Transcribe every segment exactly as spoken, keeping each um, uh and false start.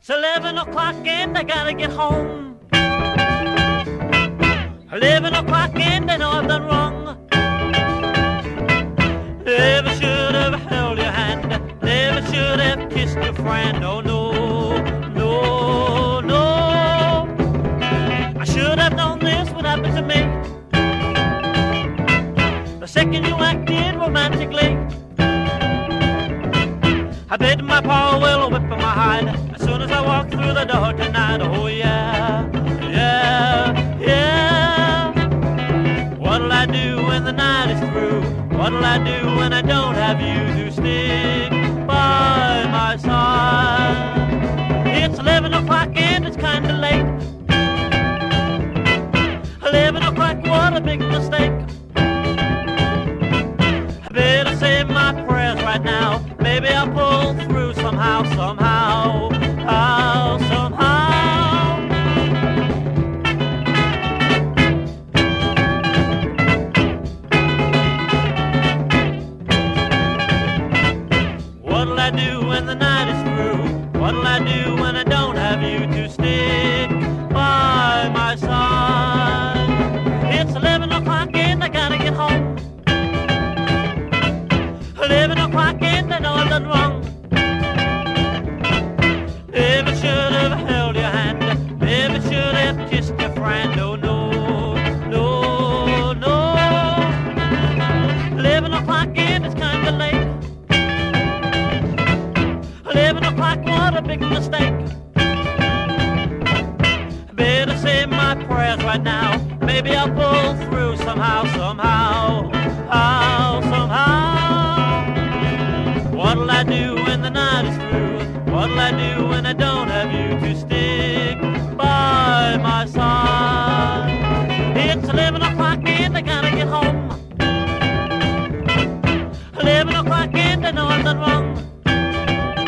It's eleven o'clock and I gotta get home. Eleven o'clock and I know I've done wrong. Never should have held your hand. Never should have kissed your friend. Oh no, no, no. I should have known this would happen to me the second you acted romantically. I bid my paw will whip my hide as soon as I walk through the door tonight. Oh yeah, yeah, yeah. What'll I do when the night is through? What'll I do when I don't have you to stick by my side? It's eleven o'clock and it's kinda late. Eleven o'clock, what a big mistake. I better say my prayers right now. Maybe I'll pull through somehow, somehow, how, somehow. What'll I do when the night is through? What'll I do when I don't have you to stick by my side? It's eleven o'clock and I gotta get home. Eleven o'clock and I know I've done wrong. Never should have held your hand. Never should have kissed your friend. Oh no, no, no. Eleven o'clock and it's kinda late. Eleven o'clock, what a big mistake. Better say my prayers right now. Maybe I'll pull through somehow, somehow, how, somehow. What'll I do when the night is through? What'll I do when I don't have you to stick by my side? It's eleven o'clock and I gotta get home. Eleven o'clock and I know I've done wrong.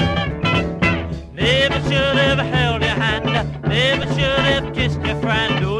Never should have held your hand. Never should have kissed your friend.